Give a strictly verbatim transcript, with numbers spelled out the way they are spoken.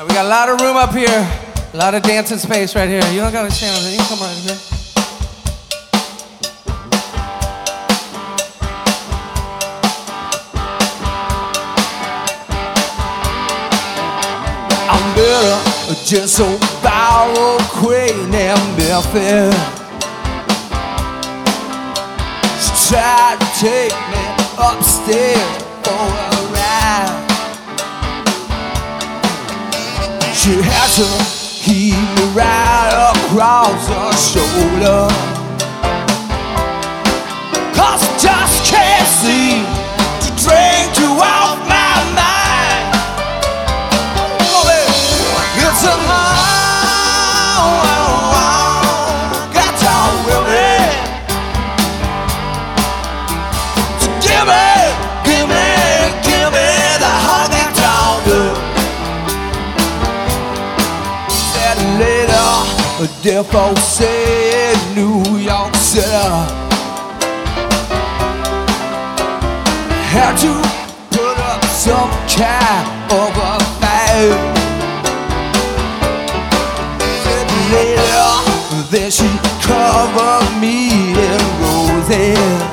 We got a lot of room up here, a lot of dancing space right here. You don't gotta stand on it, you can come right here. I'm better, just so borrow Crane and Memphis. She tried to take me upstairs for a ride. She had to keep me right across her shoulder, 'cause I just can't seem to drink you off my mind. Oh, baby, it's a long, got to with me. So give me, give me, give me the honky tonk girl. Later, dear folks say New York City had to put up some kind of a fight. Said later, then she covered me in roses.